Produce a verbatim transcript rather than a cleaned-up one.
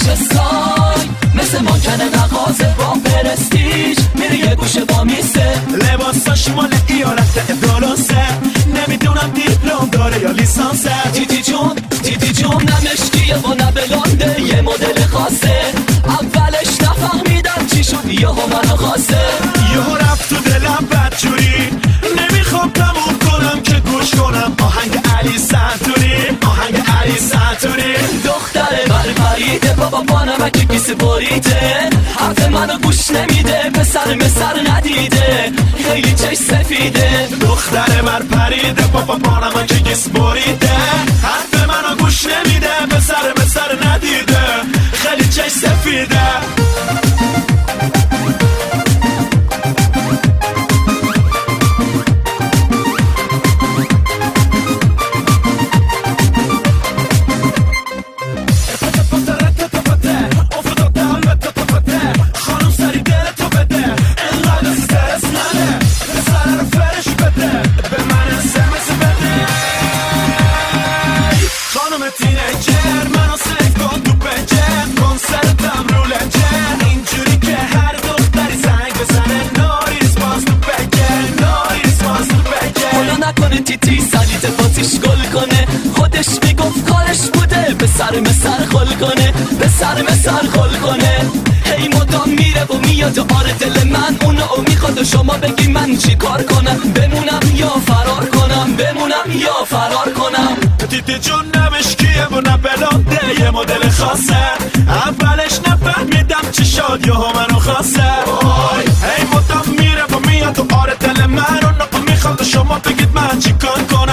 چه سای مثل مانکن مغازه با پرستیج میره یه گوشه با میسته لباساش مال ایالت درسته نمیدونم دیپلم داره یا لیسانسه تیتی جون تیتی جون نمشکیه و نه بلانده یه مدل خاصه اولش نفهمیدم چی شد یهو منو خواسته یهو رفت تو دلم بدجوری نمیخوام تموم کنم که گوش کنم آهنگ علی سنتوری آهنگ علی سنتوری دختره بر پریده بابا بانمک کیس بریده حرف منو گوش نمیده پسر مسر ندیده خیلی چش سفیده دختره بر پریده بابا بانمک کیس بریده حرف منو گوش نمیده پسر مسر ندیده خیلی چش سفیده تیتی سلیت بازیش گل کنه خودش میگفت کارش بوده به سر مسر خل کنه به سر مسر خل کنه هی مدام میره و میاد آره دل من اونو میخواد و شما بگی من چی کار کنم بمونم یا فرار کنم بمونم یا فرار کنم تیتی جون نمشکیه و نه بلانده یه مدل خاصه اولش نفهمیدم چی شد یهو منو خواسته هی مدام میره و میاد و آره دل من اونو میخواد و شما بگید من چی کار کنم